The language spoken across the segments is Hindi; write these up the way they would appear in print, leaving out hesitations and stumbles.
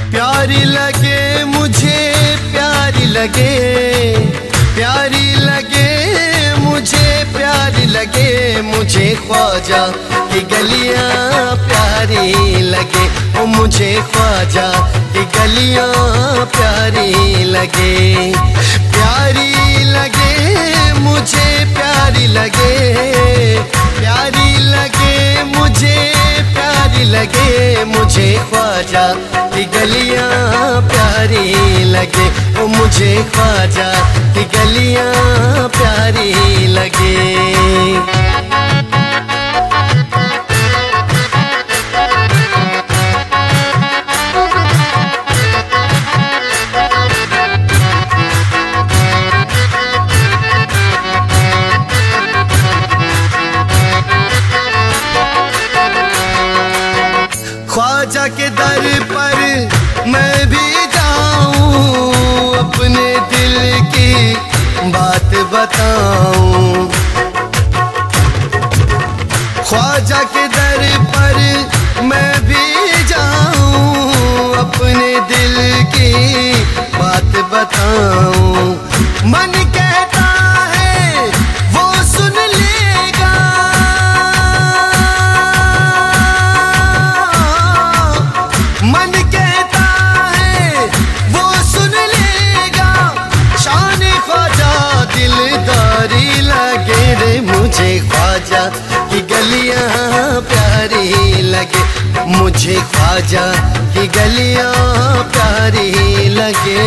प्यारी लगे मुझे, प्यारी लगे, प्यारी लगे मुझे, प्यारी लगे मुझे ख्वाजा की गलियां प्यारी लगे, ओ मुझे ख्वाजा की गलियां प्यारी लगे। प्यारी लगे मुझे, प्यारी लगे, प्यारी लगे मुझे, प्यारी लगे मुझे ख्वाजा की गलियां प्यारी लगे, ओ मुझे ख्वाजा की गलियां प्यारी लगे। ख्वाजा के दर पर मैं भी जाऊं, अपने दिल की बात बताऊं। ख्वाजा के दर पर मैं भी जाऊं, अपने दिल की बात बताऊं। मन कहता है वो सुन लेगा, मन कहता है वो सुन लेगा। शान ख्वाजा दिलदारी लगे रे मुझे, ख्वाजा की गलियां प्यारी लगे, मुझे ख्वाजा की गलियां प्यारी लगे।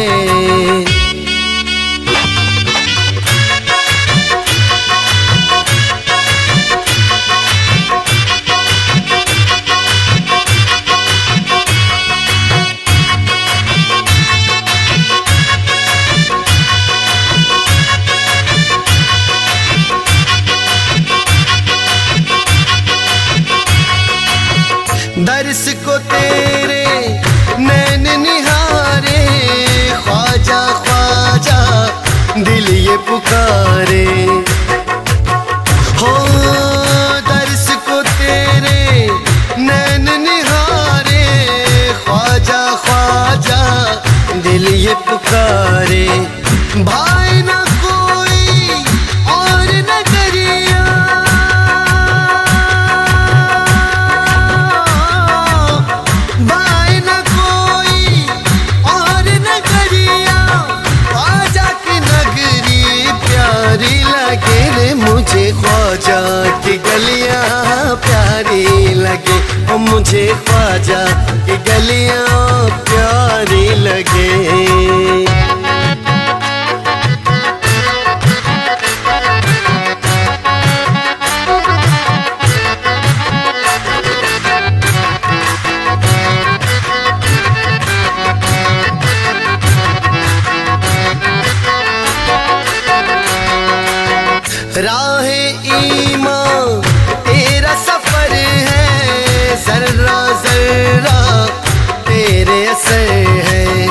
दर्श को तेरे नैन निहारे, ख्वाजा ख्वाजा दिल ये पुकारे। हो दर्श को तेरे नैन निहारे, ख्वाजा ख्वाजा दिल ये पुकारे। भाई ना कोई और नजरिया, भाई ना कोई और नगरिया, ख्वाजा की नगरी प्यारी लगे रे मुझे, ख्वाजा की गलियां प्यारी लगे, ओ मुझे ख्वाजा की गलियां प्यारी लगे। राहे ईमान तेरा सफर है, जर्रा जर्रा तेरे असर है।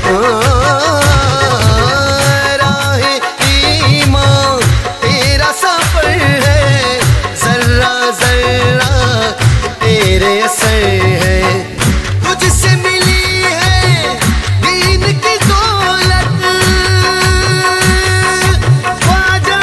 राहे ईमान तेरा सफर है, जर्रा जर्रा तेरे असर है। तुझसे मिली है दीन की दौलत, ख्वाजा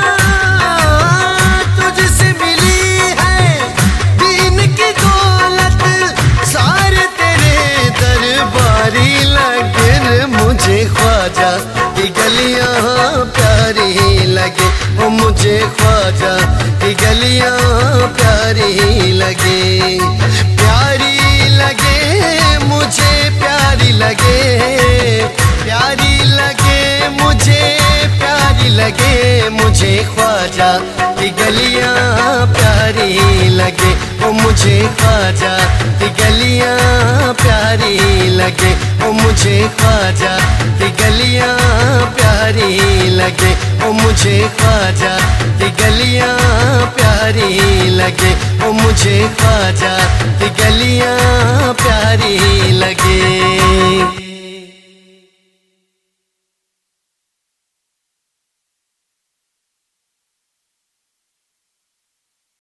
तुझसे मिली है दीन की दौलत। सारे तेरे दरबारी लगे मुझे, ख्वाजा की गलियां प्यारी लगे, ओ मुझे ख्वाजा की गलियां प्यारी लगे। प्यारी लगे मुझे, प्यारी लगे, प्यारी लगे मुझे, प्यारी लगे मुझे ख्वाजा की गलियां प्यारी लगे, ओ मुझे ख्वाजा की गलियां प्यारी लगे, ओ मुझे ख्वाजा की गलियां प्यारी लगे, ओ मुझे ख्वाजा की गलियां प्यारी लगे, ओ मुझे ख्वाजा की गलियां प्यारी लगे।